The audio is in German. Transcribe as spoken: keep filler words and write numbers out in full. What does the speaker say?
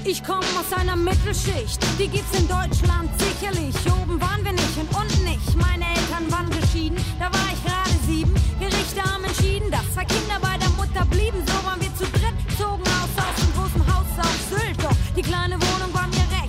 Ich komme aus einer Mittelschicht, die gibt's in Deutschland sicherlich. Oben waren wir nicht und unten nicht. Meine Eltern waren geschieden, da war ich gerade sieben. Gerichte haben entschieden, dass zwei Kinder bei der Mutter blieben. So waren wir zu dritt, zogen aus aus dem großen Haus auf Sylt. Doch die kleine Wohnung war mir recht.